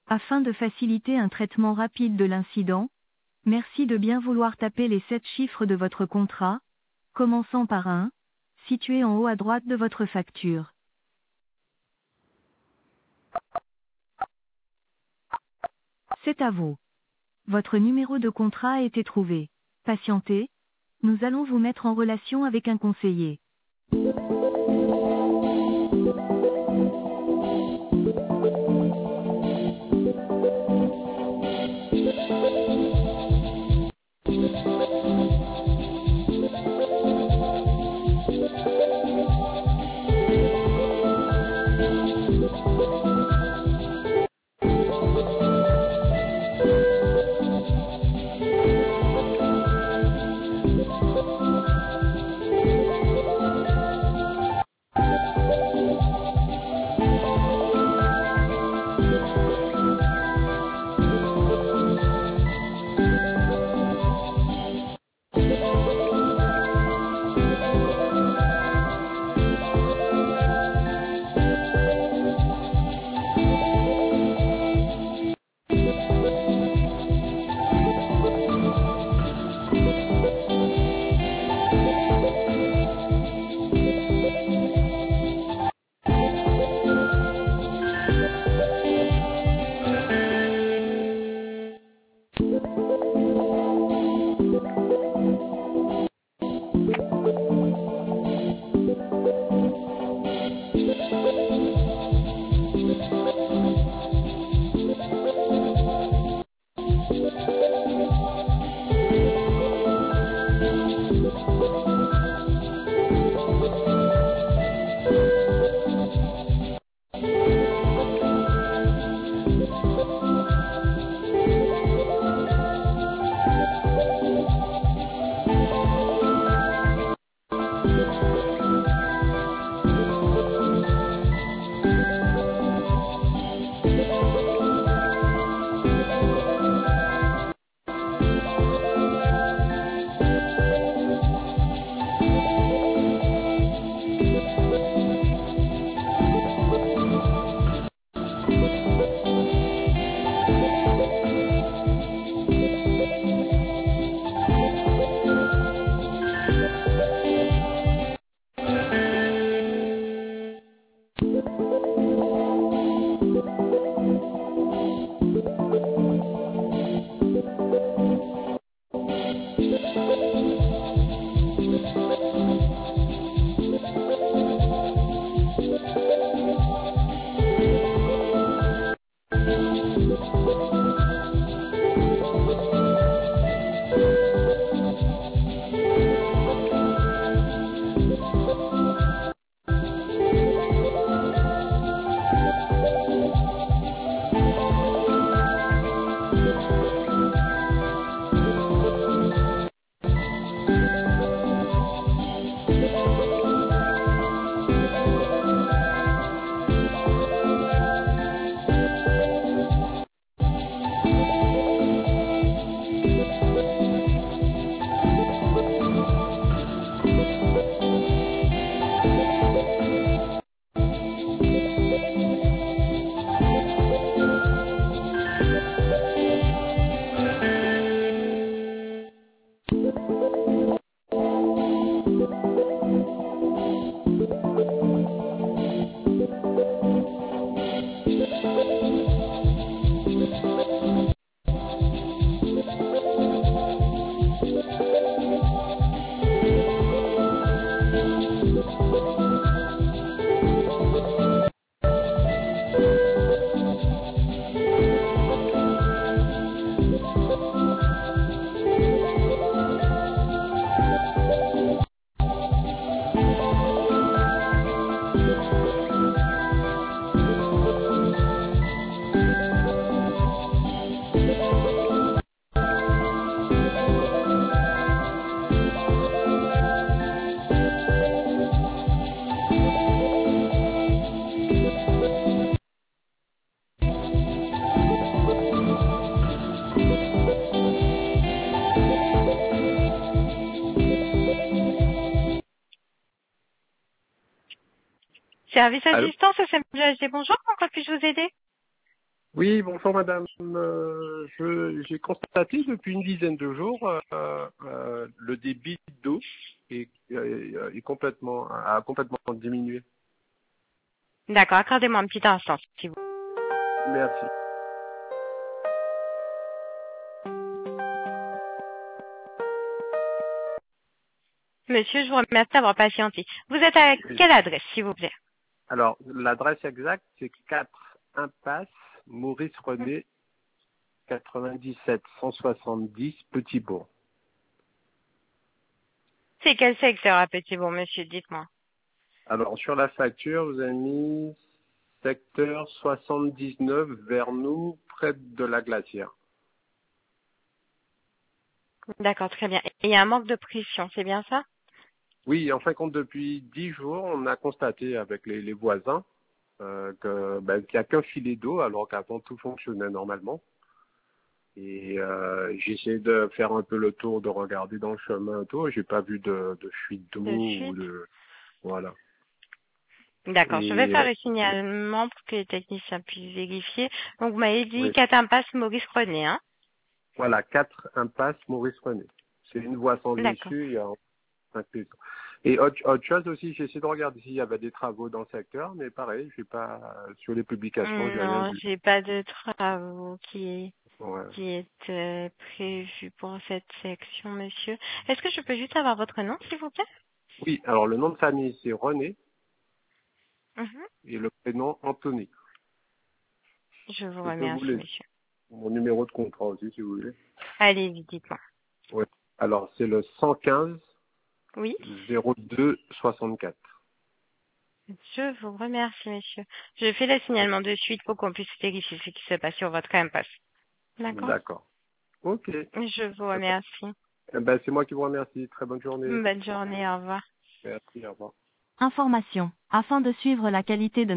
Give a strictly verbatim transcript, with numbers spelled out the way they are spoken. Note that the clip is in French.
Afin de faciliter un traitement rapide de l'incident, merci de bien vouloir taper les sept chiffres de votre contrat, commençant par un, situé en haut à droite de votre facture. C'est à vous. Votre numéro de contrat a été trouvé. Patientez, nous allons vous mettre en relation avec un conseiller. Service à Allô? distance, c'est M G H D, bonjour, en quoi puis-je vous aider? Oui, bonjour madame. Euh, je- j'ai constaté depuis une dizaine de jours euh, euh, le débit d'eau est, est- est complètement a complètement diminué. D'accord, accordez-moi un petit instant, s'il vous plaît. Merci. Monsieur, je vous remercie d'avoir patienté. Vous êtes à Oui. quelle adresse, s'il vous plaît? Alors l'adresse exacte c'est quatre impasse Maurice René quatre-vingt-dix-sept cent soixante-dix Petit-Bourg. C'est quel secteur à Petit-Bourg, monsieur? Dites-moi. Alors sur la facture vous avez mis secteur soixante-dix-neuf Vernou près de la Glacière. D'accord, très bien. Et il y a un manque de pression, c'est bien ça? Oui, en fin de compte, depuis dix jours, on a constaté avec les, les voisins euh, que ben, qu'il n'y a qu'un filet d'eau, alors qu'avant tout fonctionnait normalement. Et euh, j'ai essayé de faire un peu le tour, de regarder dans le chemin et tout, et j'ai pas vu de, de fuite d'eau De ou suite. de voilà. D'accord, je vais Et faire euh, le signalement pour que les techniciens puissent vérifier. Donc, vous m'avez dit oui, quatre impasse Maurice René, hein? voilà, quatre impasse Maurice René. C'est une voie sans D'accord. issue, il y a cinq maisons. Et autre, autre chose aussi, j'ai essayé de regarder s'il y avait des travaux dans le secteur, mais pareil, j'ai pas sur les publications, j'ai rien Non, vu. j'ai pas de travaux qui Ouais. qui est euh, prévu pour cette section, monsieur. Est-ce que je peux juste avoir votre nom, s'il vous plaît? Oui, alors le nom de famille c'est René Mhm. et le prénom Anthony. Je vous Je peux vous remercie, laisser monsieur. mon numéro de contrat aussi si vous voulez. Allez-y, dites-moi. Ouais. Alors c'est le cent quinze Oui, zéro deux soixante-quatre. je vous remercie, monsieur. Je fais le signalement de suite pour qu'on puisse vérifier ce qui se passe sur votre impasse. D'accord? D'accord. Ok. Eh Je vous ben, remercie. eh ben, c'est moi qui vous remercie. Très bonne journée. Bonne journée, au revoir. Merci, au revoir. Information. Afin de suivre la qualité de